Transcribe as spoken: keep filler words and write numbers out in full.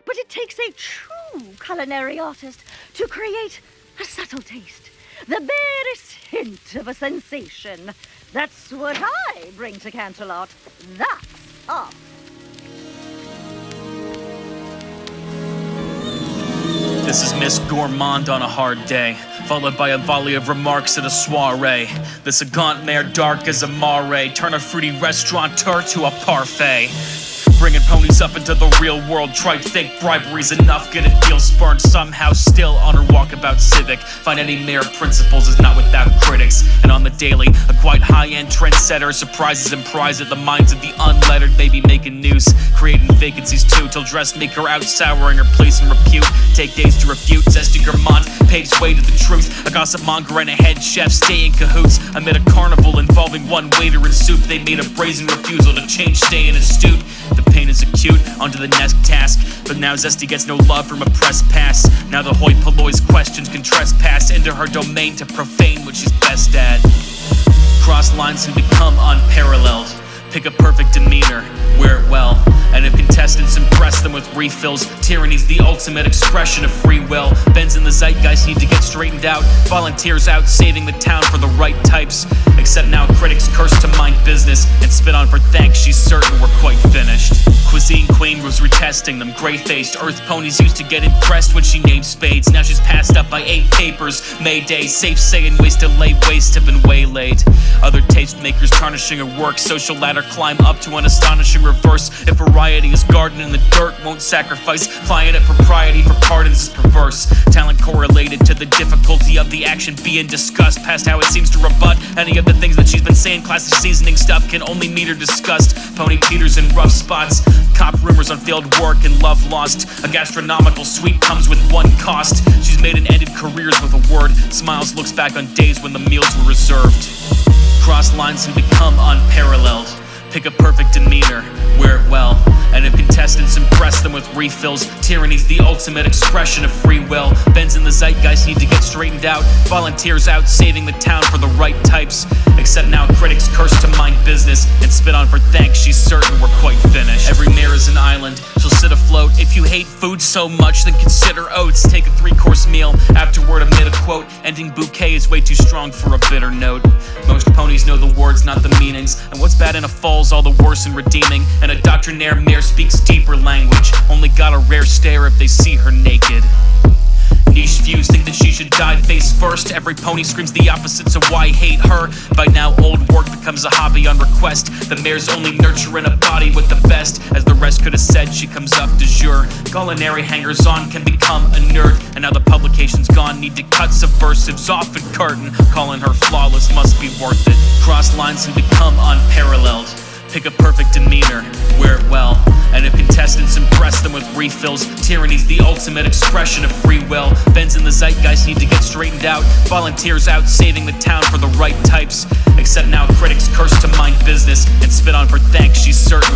But it takes a true culinary artist to create a subtle taste, the barest hint of a sensation. That's what I bring to Canterlot. That's art. This is Miss Gourmand on a hard day, followed by a volley of remarks at a soiree. This a gaunt mare dark as a mare, turn a fruity restaurateur to a parfait. Bringing ponies up into the real world, tried fake briberies enough, get it deal spurned somehow still on her walkabout civic. Find any mere principles is not without critics. And on the daily, a quite high-end trendsetter, surprises and prize at the minds of the unlettered, maybe making news, creating vacancies too, till dressmaker out souring her place and repute. Take days to refute, Zesty Gourmand paves way to the truth. A gossip monger and a head chef stay in cahoots amid a carnival involving one waiter and soup. They made a brazen refusal to change, staying astute. The pain is acute, onto the next task. But now Zesty gets no love from a press pass. Now the hoi polloi's questions can trespass into her domain to profane what she's best at. Cross lines and become unparalleled. Pick a perfect demeanor, wear it well. And if contestants impress them with refills, tyranny's the ultimate expression of free will. Bends in the zeitgeist need to get straightened out. Volunteers out saving the town for the right types. Except now critics curse to mind business and spit on for thanks, she's certain we're quite finished. Cuisine queen was retesting them, grey-faced earth ponies used to get impressed when she named spades. Now she's passed up by eight papers, Mayday, safe saying ways to lay waste have been waylaid. Other tastemakers tarnishing her work, social ladder climb up to an astonishing reverse. If variety is garden in the dirt, won't sacrifice flying at propriety for pardons is perverse. Talent correlated to the difficulty of the action being discussed, past how it seems to rebut any of the things that she's been saying. Classic seasoning stuff can only meet her disgust. Pony Peters in rough spots, cop rumors on failed work and love lost. A gastronomical suite comes with one cost. She's made and ended careers with a word. Smiles, looks back on days when the meals were reserved. Cross lines and become unparalleled. Pick a perfect demeanor, wear it well. And if contestants impress them with refills, tyranny's the ultimate expression of free will. Bends in the zeitgeist need to get straightened out. Volunteers out saving the town for the right types. Except now critics curse to mind business and spit on for thanks, she's certain we're quite finished. Every mare is an island, she'll sit afloat. If you hate food so much, then consider oats. Take a three-course meal, afterward amid a quote. Ending bouquet is way too strong for a bitter note. Most ponies know the words, not the meanings. And what's bad in a fall's all the worse in redeeming. And a doctrinaire mare speaks deeper language. Only got a rare stare if they see her naked. Niche views think that she should die face first. Every pony screams the opposite, so why hate her? By now old work becomes a hobby on request. The mare's only nurturing a body with the best. As the rest could have said, she comes up de jure. Culinary hangers-on can become a nerd. And now the publication's gone, need to cut subversives off and curtain. Calling her flawless must be worth it. Cross lines and become unparalleled. Pick a perfect demeanor, wear it well. And if contestants impress them with refills, tyranny's the ultimate expression of free will. Bends in the zeitgeist need to get straightened out. Volunteers out saving the town for the right types. Except now critics curse to mind business and spit on for thanks, she's certain